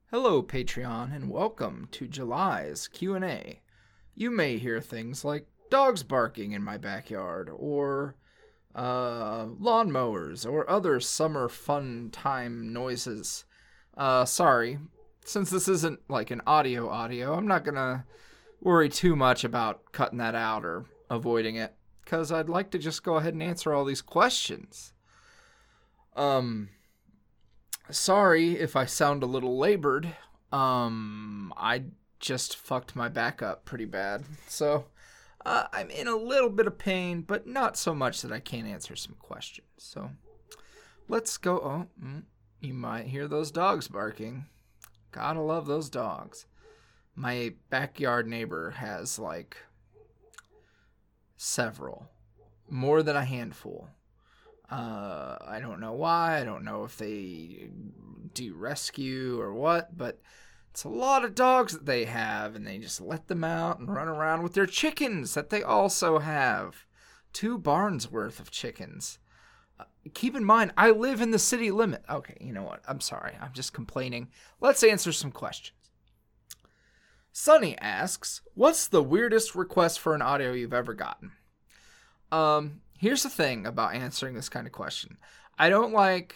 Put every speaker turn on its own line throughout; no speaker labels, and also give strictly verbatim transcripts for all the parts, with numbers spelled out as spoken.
Hello, Patreon, and welcome to July's Q and A. You may hear things like dogs barking in my backyard, or uh, lawnmowers, or other summer fun time noises. Uh, sorry, since this isn't like an audio audio, I'm not gonna worry too much about cutting that out or avoiding it, because I'd like to just go ahead and answer all these questions. Um... Sorry if I sound a little labored. Um, I just fucked my back up pretty bad. So, uh, I'm in a little bit of pain, but not so much that I can't answer some questions. So, let's go. Oh, mm, you might hear those dogs barking. Gotta love those dogs. My backyard neighbor has, like, several. More than a handful. Uh, I don't know why. I don't know if they do rescue or what, but it's a lot of dogs that they have, and they just let them out and run around with their chickens that they also have. Two barns worth of chickens. Uh, keep in mind, I live in the city limit. Okay, you know what? I'm sorry. I'm just complaining. Let's answer some questions. Sunny asks, what's the weirdest request for an audio you've ever gotten? Um... Here's the thing about answering this kind of question. I don't like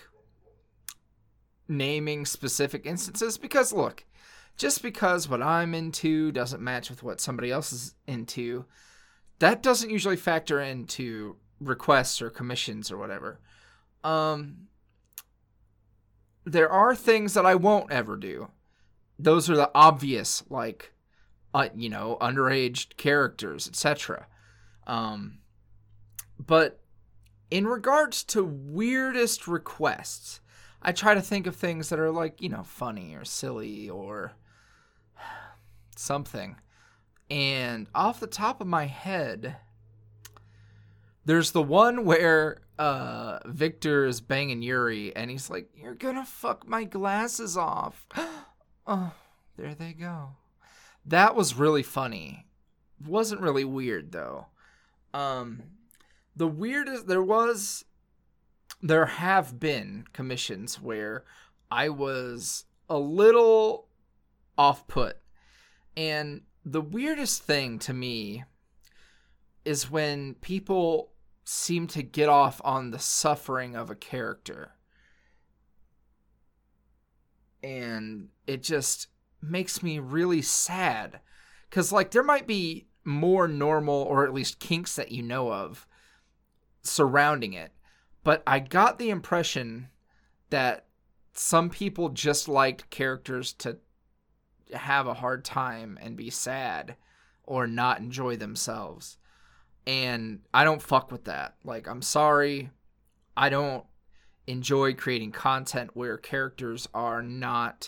naming specific instances because, look, just because what I'm into doesn't match with what somebody else is into, that doesn't usually factor into requests or commissions or whatever. Um, there are things that I won't ever do. Those are the obvious, like, uh, you know, underage characters, et cetera. Um... But in regards to weirdest requests, I try to think of things that are like, you know, funny or silly or something. And off the top of my head, there's the one where uh, Victor is banging Yuri and he's like, you're gonna fuck my glasses off. Oh, there they go. That was really funny. Wasn't really weird though. Um... The weirdest, there was, there have been commissions where I was a little off-put. And the weirdest thing to me is when people seem to get off on the suffering of a character. And it just makes me really sad. Because, like, there might be more normal, or at least kinks that you know of, surrounding it, but I got the impression that some people just liked characters to have a hard time and be sad or not enjoy themselves, and I don't fuck with that. Like, I'm sorry, I don't enjoy creating content where characters are not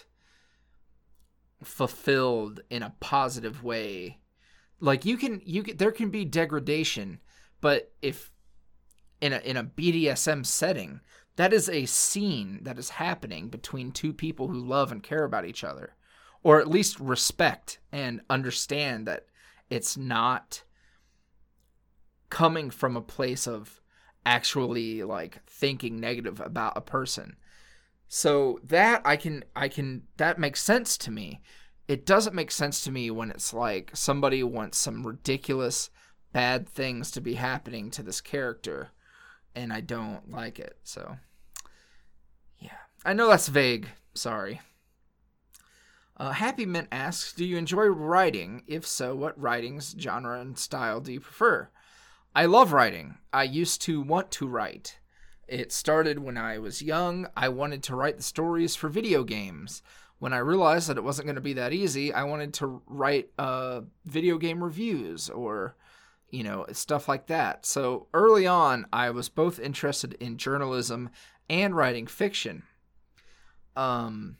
fulfilled in a positive way. Like, you can you can, there can be degradation, but if in a in a B D S M setting, that is a scene that is happening between two people who love and care about each other, or at least respect and understand that it's not coming from a place of actually like thinking negative about a person. So that I can I can that makes sense to me. It doesn't make sense to me when it's like somebody wants some ridiculous bad things to be happening to this character, and I don't like it. So, yeah. I know that's vague. Sorry. Uh, Happy Mint asks, do you enjoy writing? If so, what writings, genre, and style do you prefer? I love writing. I used to want to write. It started when I was young. I wanted to write the stories for video games. When I realized that it wasn't going to be that easy, I wanted to write uh, video game reviews or you know, stuff like that. So early on, I was both interested in journalism and writing fiction. Um,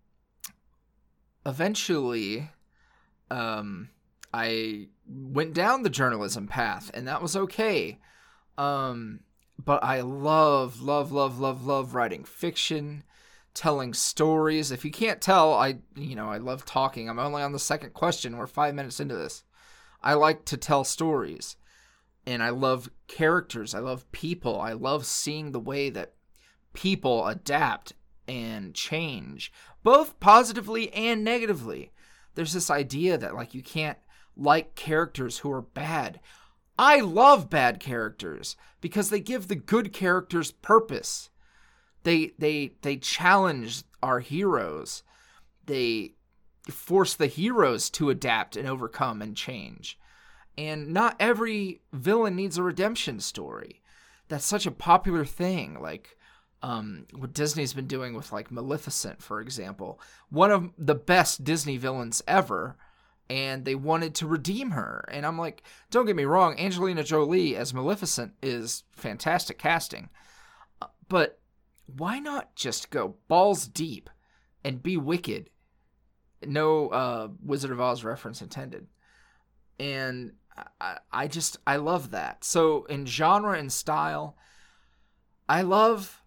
eventually, um, I went down the journalism path, and that was okay. Um, but I love, love, love, love, love writing fiction, telling stories. If you can't tell, I, you know, I love talking. I'm only on the second question. We're five minutes into this. I like to tell stories, and I love characters. I love people. I love seeing the way that people adapt and change, both positively and negatively. There's this idea that like you can't like characters who are bad. I love bad characters because they give the good characters purpose. They they they challenge our heroes. They force the heroes to adapt and overcome and change. And not every villain needs a redemption story. That's such a popular thing. Like um, what Disney's been doing with like Maleficent, for example. One of the best Disney villains ever. And they wanted to redeem her. And I'm like, don't get me wrong, Angelina Jolie as Maleficent is fantastic casting. But why not just go balls deep and be wicked? No uh, Wizard of Oz reference intended. And I, I just, I love that. So in genre and style, I love,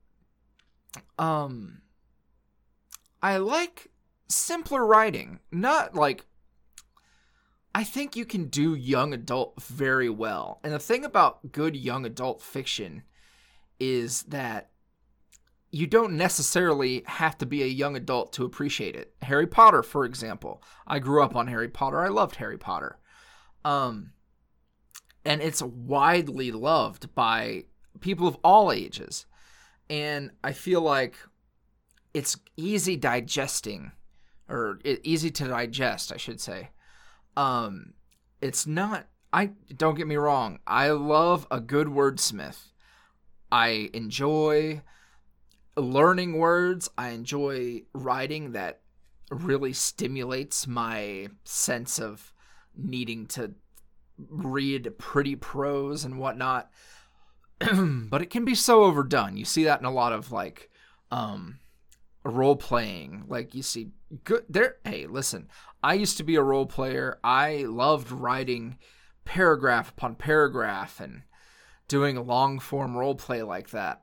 um, I like simpler writing. Not like, I think you can do young adult very well. And the thing about good young adult fiction is that you don't necessarily have to be a young adult to appreciate it. Harry Potter, for example. I grew up on Harry Potter. I loved Harry Potter. Um, and it's widely loved by people of all ages. And I feel like it's easy digesting, or easy to digest, I should say. Um, it's not, I, don't get me wrong, I love a good wordsmith. I enjoy learning words. I enjoy writing that really stimulates my sense of needing to read pretty prose and whatnot. But it can be so overdone. You see that in a lot of like, um, role playing. Like you see good there. Hey, listen, I used to be a role player. I loved writing paragraph upon paragraph and doing a long form role play like that.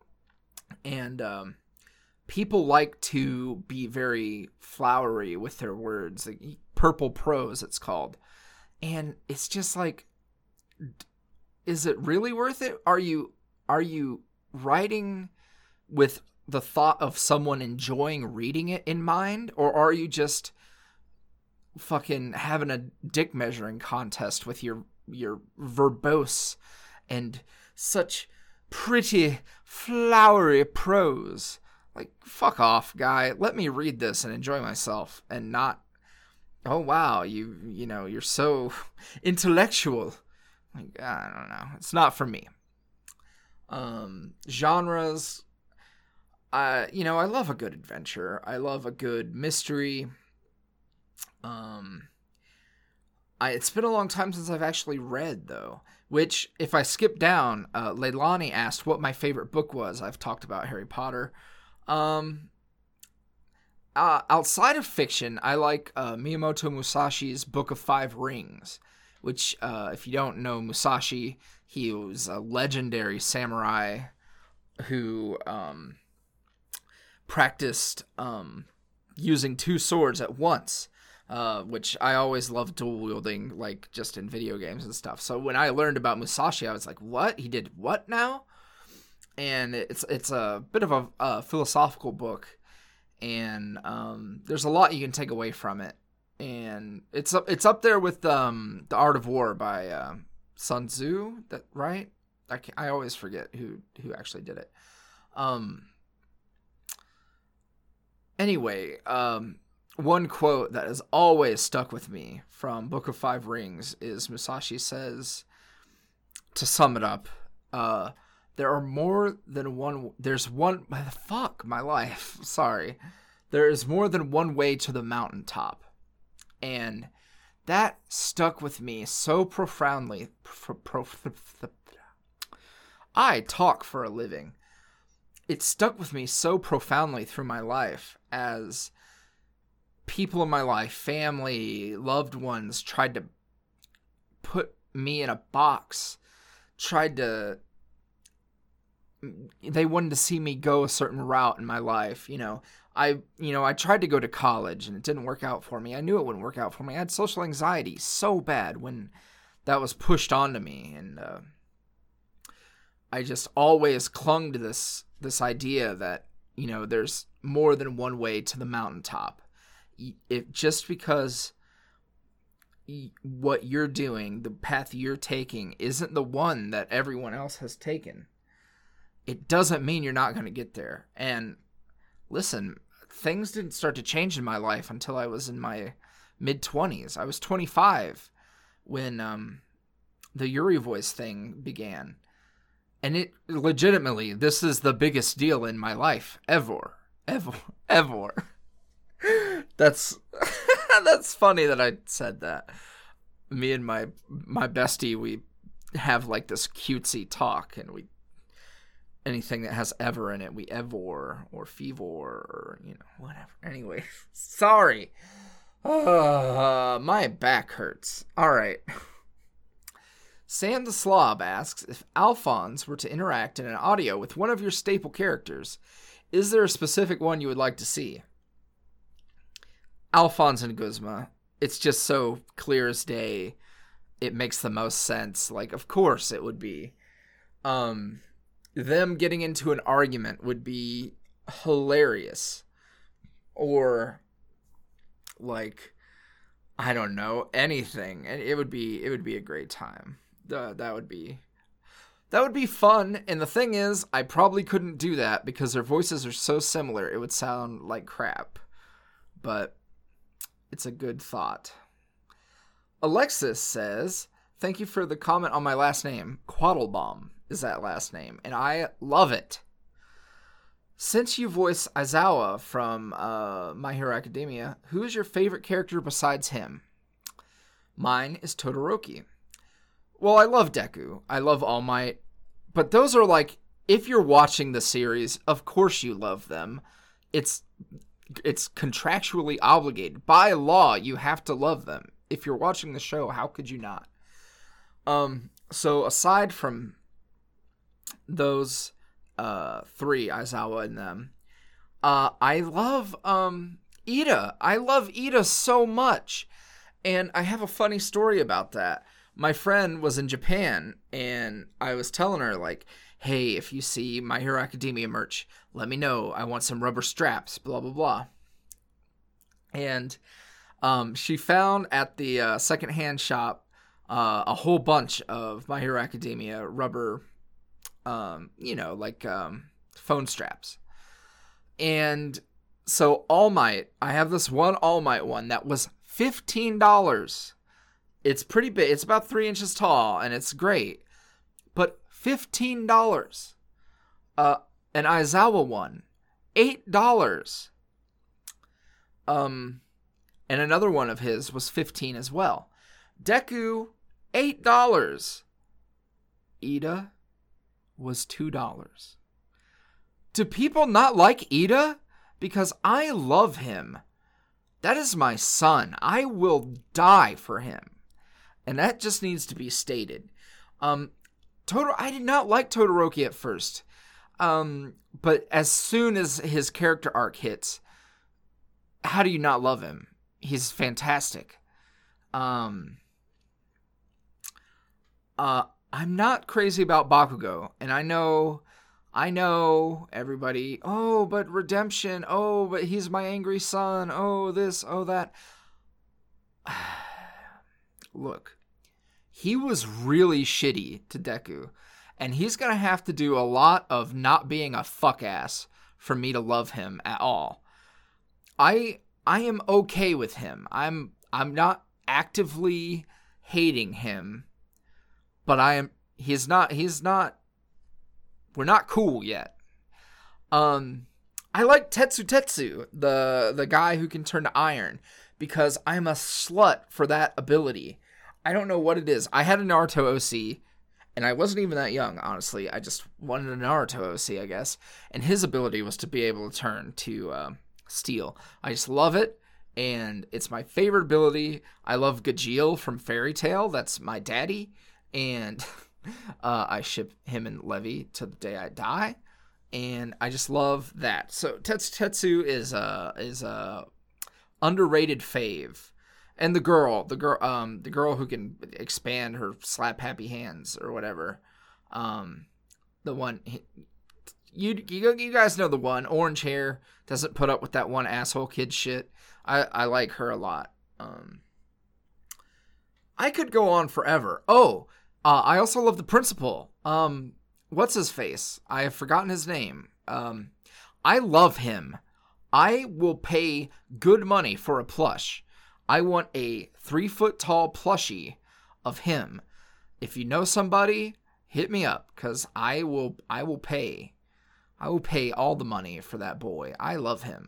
And um, people like to be very flowery with their words, like purple prose, it's called. And it's just like, is it really worth it? Are you are you writing with the thought of someone enjoying reading it in mind, or are you just fucking having a dick measuring contest with your your verbose and such pretty flowery prose? Like, fuck off, guy. Let me read this and enjoy myself, and not, oh wow, you you know, you're so intellectual. Like, I don't know. It's not for me. Um, genres, uh, you know, I love a good adventure. I love a good mystery. Um, I it's been a long time since I've actually read, though. Which, if I skip down, uh, Leilani asked what my favorite book was. I've talked about Harry Potter. Um, uh, outside of fiction, I like uh, Miyamoto Musashi's Book of Five Rings, which, uh, if you don't know Musashi, he was a legendary samurai who um, practiced um, using two swords at once. Uh, which I always loved dual wielding, like just in video games and stuff. So when I learned about Musashi, I was like, "What? He did what now?" And it's it's a bit of a, a philosophical book, and um, there's a lot you can take away from it. And it's up it's up there with um, The Art of War by uh, Sun Tzu. That right? I can, I always forget who who actually did it. Um. Anyway, um. One quote that has always stuck with me from Book of Five Rings is Musashi says, to sum it up, uh, there are more than one, there's one, fuck my life, sorry. There is more than one way to the mountaintop. And that stuck with me so profoundly. Pro, pro, I talk for a living. It stuck with me so profoundly through my life as people in my life, family, loved ones, tried to put me in a box, tried to, they wanted to see me go a certain route in my life. You know, I, you know, I tried to go to college and it didn't work out for me. I knew it wouldn't work out for me. I had social anxiety so bad when that was pushed onto me. And uh, I just always clung to this, this idea that, you know, there's more than one way to the mountaintop. If just because what you're doing, the path you're taking, isn't the one that everyone else has taken, it doesn't mean you're not going to get there. And listen, things didn't start to change in my life until I was in my mid-twenties. I was twenty-five when um, the Yuri Voice thing began. And it legitimately, this is the biggest deal in my life ever. Ever. Ever. That's that's funny that I said that. Me and my my bestie, we have like this cutesy talk, and we anything that has ever in it, we evor or fevor or, you know, whatever. Anyway, sorry. Uh, my back hurts. All right. Sam the Slob asks, if Alphonse were to interact in an audio with one of your staple characters, is there a specific one you would like to see? Alphonse and Guzma. It's just so clear as day. It makes the most sense. Like, of course it would be. Um, them getting into an argument would be hilarious. Or, like, I don't know, anything. And it would be, it would be a great time. Uh, that would be, that would be fun. And the thing is, I probably couldn't do that because their voices are so similar. It would sound like crap. But it's a good thought. Alexis says, thank you for the comment on my last name. Quaddlebaum is that last name, and I love it. Since you voice Aizawa from uh, My Hero Academia, who is your favorite character besides him? Mine is Todoroki. Well, I love Deku. I love All Might. But those are like, if you're watching the series, of course you love them. It's it's contractually obligated. By law, you have to love them. If you're watching the show, how could you not? Um, so aside from those uh, three, Aizawa and them, uh, I love um, Ida. I love Ida so much. And I have a funny story about that. My friend was in Japan, and I was telling her, like, hey, if you see My Hero Academia merch, let me know. I want some rubber straps, blah, blah, blah. And um, she found at the uh, secondhand shop uh, a whole bunch of My Hero Academia rubber, um, you know, like um, phone straps. And so All Might, I have this one All Might one that was fifteen dollars. It's pretty big. It's about three inches tall, and it's great. But fifteen dollars. Uh, an Aizawa one, eight dollars. Um, and another one of his was fifteen as well. Deku, eight dollars. Ida was two dollars. Do people not like Ida? Because I love him. That is my son. I will die for him. And that just needs to be stated. Um, Todor- I did not like Todoroki at first. Um, but as soon as his character arc hits, how do you not love him? He's fantastic. Um, uh, I'm not crazy about Bakugo. And I know, I know everybody, oh, but redemption. Oh, but he's my angry son. Oh, this, oh, that. Look, he was really shitty to Deku, and he's going to have to do a lot of not being a fuck ass for me to love him at all. I I am okay with him. I'm I'm not actively hating him, but I am he's not he's not we're not cool yet. Um I like Tetsu Tetsu, the the guy who can turn to iron, because I'm a slut for that ability. I don't know what it is. I had a Naruto O C, and I wasn't even that young, honestly. I just wanted a Naruto O C, I guess. And his ability was to be able to turn to uh, steel. I just love it, and it's my favorite ability. I love Gajeel from Fairy Tail. That's my daddy. And uh, I ship him and Levi to the day I die. And I just love that. So Tetsu Tetsu is a, is a underrated fave. And the girl, the girl, um, the girl who can expand her slap happy hands or whatever, um, the one, you, you you guys know the one. Orange hair, doesn't put up with that one asshole kid shit. I, I like her a lot. Um, I could go on forever. Oh, uh, I also love the principal. Um, what's his face? I have forgotten his name. Um, I love him. I will pay good money for a plush. I want a three foot tall plushie of him. If you know somebody, hit me up, because I will I will pay. I will pay all the money for that boy. I love him.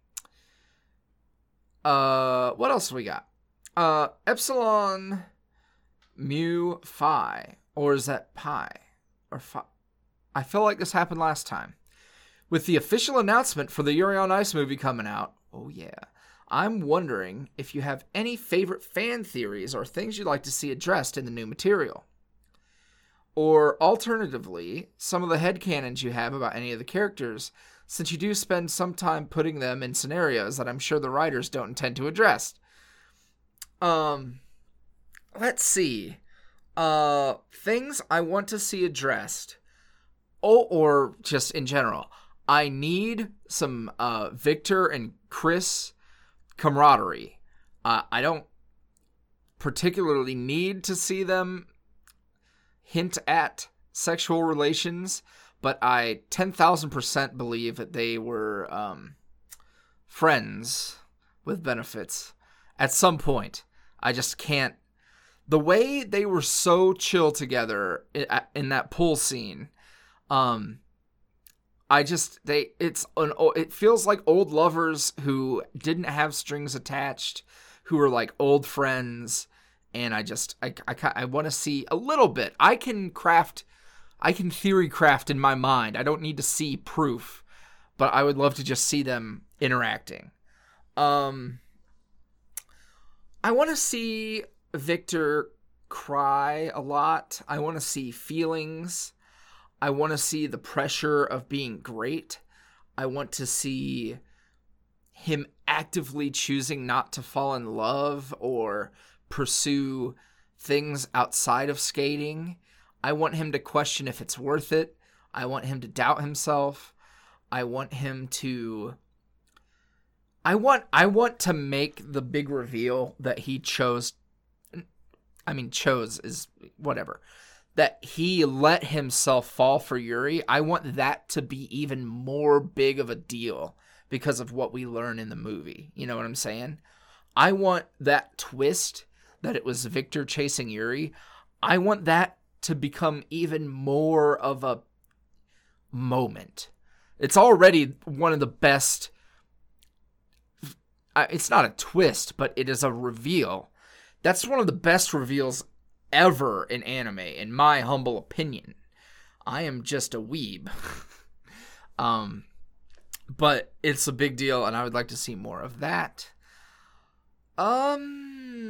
Uh, what else we got? Uh, Epsilon Mu Phi. Or is that Pi? Or Phi? I feel like this happened last time. With the official announcement for the Yuri on Ice movie coming out, oh yeah, I'm wondering if you have any favorite fan theories or things you'd like to see addressed in the new material. Or alternatively, some of the headcanons you have about any of the characters, since you do spend some time putting them in scenarios that I'm sure the writers don't intend to address. Um, let's see. Uh, things I want to see addressed. Oh, or just in general. I need some uh, Victor and Chris camaraderie. Uh, I don't particularly need to see them hint at sexual relations, but I ten thousand percent believe that they were um, friends with benefits at some point. I just can't. The way they were so chill together in, in that pool scene, um, I just they it's an it feels like old lovers who didn't have strings attached, who were like old friends. And I just, I, I, I want to see a little bit. I can craft, I can theory craft in my mind. I don't need to see proof, but I would love to just see them interacting. Um, I want to see Victor cry a lot. I want to see feelings. I want to see the pressure of being great. I want to see him actively choosing not to fall in love or pursue things outside of skating. I want him to question if it's worth it. I want him to doubt himself. I want him to I want I want to make the big reveal that he chose I mean chose is whatever. That he let himself fall for Yuri. I want that to be even more big of a deal because of what we learn in the movie. You know what I'm saying? I want that twist that it was Victor chasing Yuri. I want that to become even more of a moment. It's already one of the best. Uh, it's not a twist, but it is a reveal. That's one of the best reveals ever in anime, in my humble opinion. I am just a weeb. um, but it's a big deal, and I would like to see more of that. Um,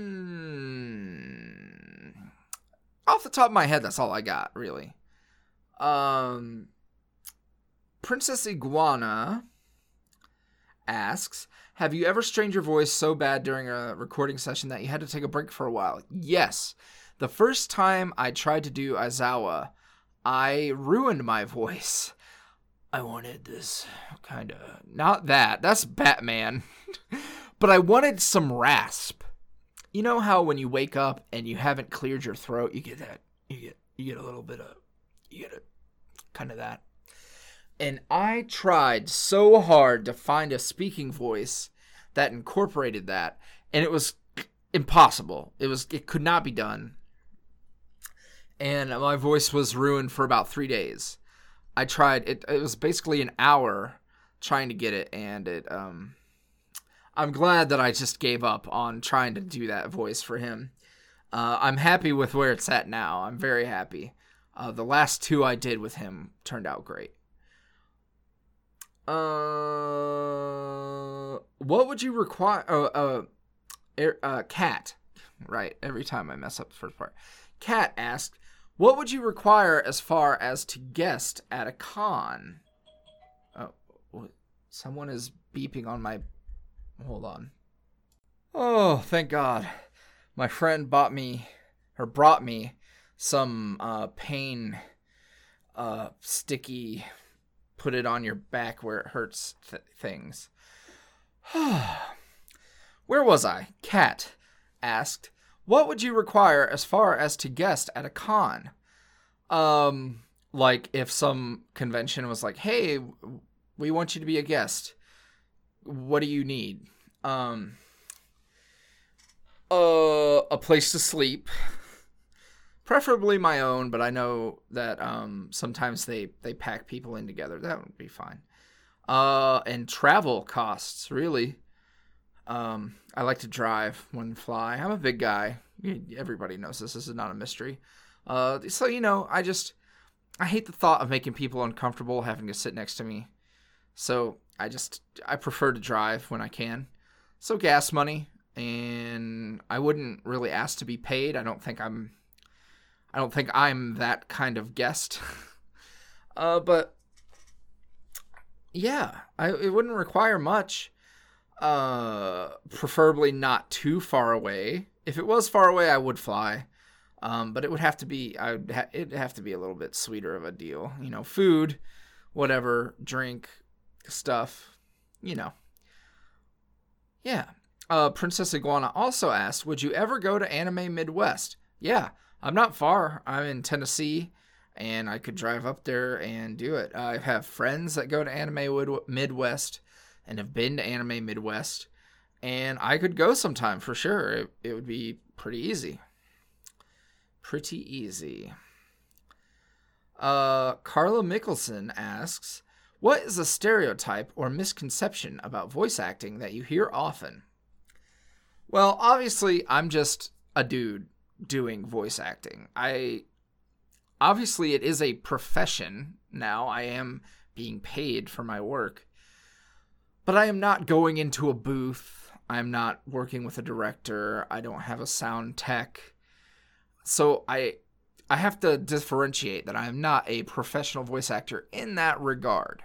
off the top of my head, that's all I got, really. Um, Princess Iguana asks, have you ever strained your voice so bad during a recording session that you had to take a break for a while? Yes. The first time I tried to do Aizawa, I ruined my voice. I wanted this kind of, not that, that's Batman. But I wanted some rasp. You know how when you wake up and you haven't cleared your throat, you get that, you get, you get a little bit of, you get a, kind of that. And I tried so hard to find a speaking voice that incorporated that, and it was impossible. It was, it could not be done. And my voice was ruined for about three days. I tried, it, it was basically an hour trying to get it, and it, um... I'm glad that I just gave up on trying to do that voice for him. Uh, I'm happy with where it's at now. I'm very happy. Uh, the last two I did with him turned out great. Uh, what would you require? Oh, uh, uh, Cat. Right, every time I mess up the first part. Cat asked, what would you require as far as to guest at a con? Oh, someone is beeping on my... Hold on. Oh, thank God. My friend bought me, or brought me, some uh, pain, uh, sticky put it on your back where it hurts th- things. Where was I? Kat asked, what would you require as far as to guest at a con? Um, like if some convention was like, hey, we want you to be a guest. What do you need? Um, uh, a place to sleep. Preferably my own, but I know that um, sometimes they, they pack people in together. That would be fine. Uh, and travel costs, really. Um, I like to drive more than fly. I'm a big guy. Everybody knows this. This is not a mystery. Uh, so, you know, I just, I hate the thought of making people uncomfortable having to sit next to me. So I just, I prefer to drive when I can. So gas money, and I wouldn't really ask to be paid. I don't think I'm, I don't think I'm that kind of guest. uh, but yeah, I, it wouldn't require much. Uh, preferably not too far away. If it was far away, I would fly. Um, but it would have to be, I would ha- it'd have to be a little bit sweeter of a deal. You know, food, whatever, drink, stuff, you know. Yeah. Uh, Princess Iguana also asked, would you ever go to Anime Midwest? Yeah, I'm not far. I'm in Tennessee, and I could drive up there and do it. I have friends that go to Anime Midwest and have been to Anime Midwest, and I could go sometime for sure. It, it would be pretty easy. Pretty easy. Uh, Carla Mickelson asks, what is a stereotype or misconception about voice acting that you hear often? Well, obviously, I'm just a dude doing voice acting. I obviously it is a profession now. I am being paid for my work. But I am not going into a booth. I'm not working with a director. I don't have a sound tech. So I I have to differentiate that I am not a professional voice actor in that regard.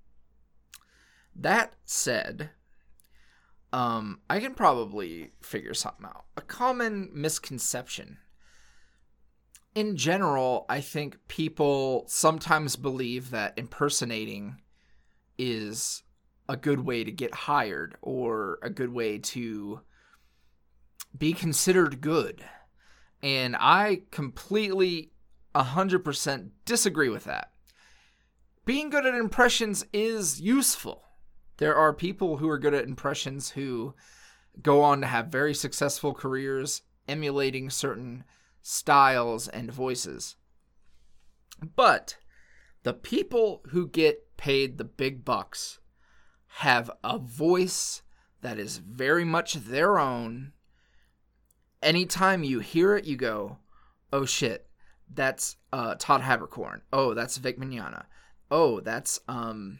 That said, um, I can probably figure something out. A common misconception. In general, I think people sometimes believe that impersonating is a good way to get hired or a good way to be considered good. And I completely one hundred percent disagree with that. Being good at impressions is useful. There are people who are good at impressions who go on to have very successful careers emulating certain styles and voices. But the people who get paid the big bucks have a voice that is very much their own. Anytime you hear it, you go, oh shit, that's uh, Todd Haberkorn. Oh, that's Vic Mignogna. Oh, that's, um...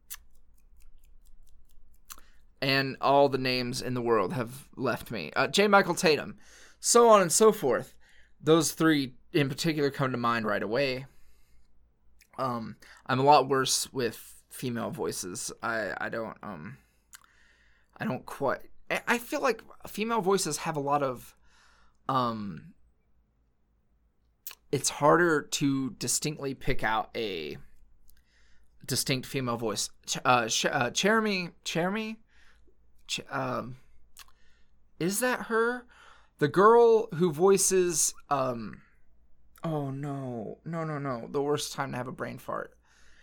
and all the names in the world have left me. Uh, J. Michael Tatum. So on and so forth. Those three in particular come to mind right away. Um, I'm a lot worse with female voices. I, I don't, um... I don't quite... I feel like female voices have a lot of... Um, it's harder to distinctly pick out a distinct female voice. Ch- uh, Ch- uh, Cherami, Cherami, Ch- um, is that her? The girl who voices, um, oh no, no, no, no, the worst time to have a brain fart.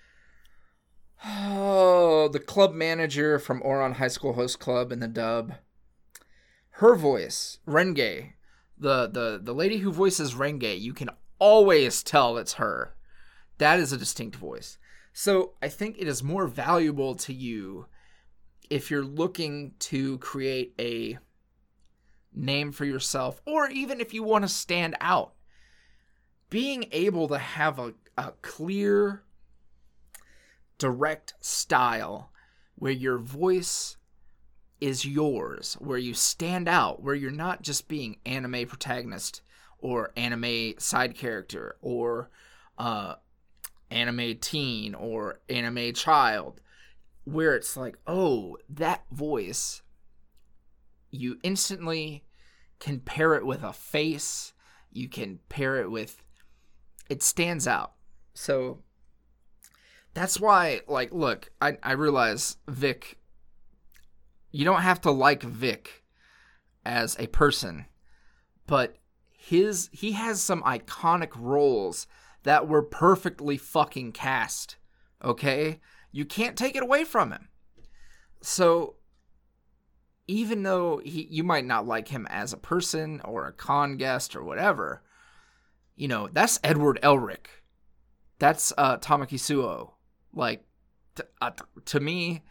Oh, the club manager from Ouran High School Host Club in the dub. Her voice, Renge. The, the the lady who voices Renge, you can always tell it's her. That is a distinct voice. So I think it is more valuable to you if you're looking to create a name for yourself, or even if you want to stand out. Being able to have a, a clear, direct style where your voice is yours, where you stand out, where you're not just being anime protagonist or anime side character or uh, anime teen or anime child, where it's like, oh, that voice, you instantly can pair it with a face, you can pair it with, it stands out. So That's why, like, look, I, I realize Vic, you don't have to like Vic as a person, but his he has some iconic roles that were perfectly fucking cast, okay? You can't take it away from him. So, even though he, you might not like him as a person or a con guest or whatever, you know, that's Edward Elric. That's uh, Tamaki Suo. Like, to, uh, to me,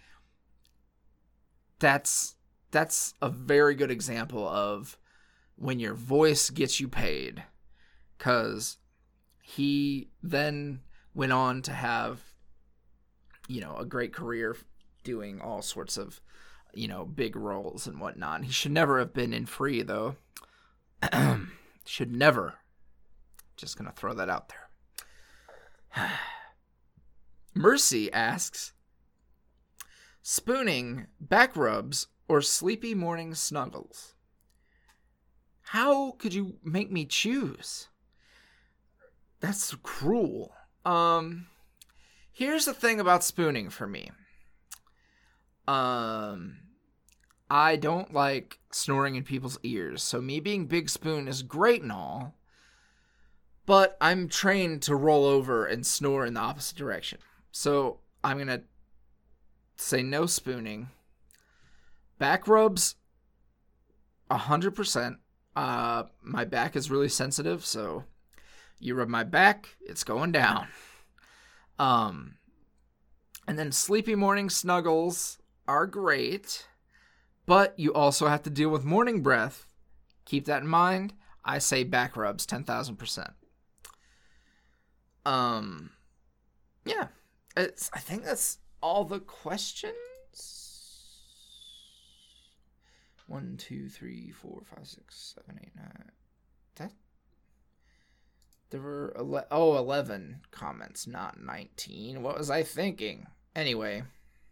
that's that's a very good example of when your voice gets you paid. Because he then went on to have, you know, a great career doing all sorts of, you know, big roles and whatnot. He should never have been in Free, though. Should never. Just gonna throw that out there. Mercy asks, spooning, back rubs, or sleepy morning snuggles? How could you make me choose? That's cruel. Um, here's the thing about spooning for me. Um, I don't like snoring in people's ears, so me being Big Spoon is great and all, but I'm trained to roll over and snore in the opposite direction. So I'm going to say no spooning. Back rubs, one hundred percent. Uh, my back is really sensitive, so you rub my back, it's going down. Um, and then sleepy morning snuggles are great, but you also have to deal with morning breath. Keep that in mind. I say back rubs, ten thousand percent. Um, yeah, it's, I think that's all the questions. One, two, three, four, five, six, seven, eight, nine. That there were ele- oh eleven comments, not nineteen. What was I thinking? Anyway,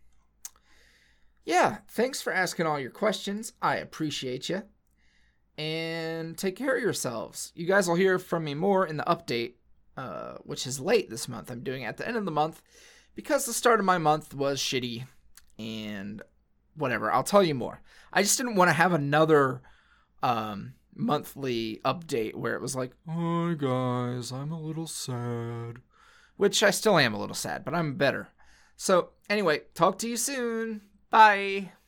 yeah. Thanks for asking all your questions. I appreciate you. And take care of yourselves. You guys will hear from me more in the update, uh, which is late this month. I'm doing it at the end of the month because the start of my month was shitty and whatever. I'll tell you more. I just didn't want to have another um, monthly update where it was like, hi guys, I'm a little sad. Which I still am a little sad, but I'm better. So anyway, talk to you soon. Bye.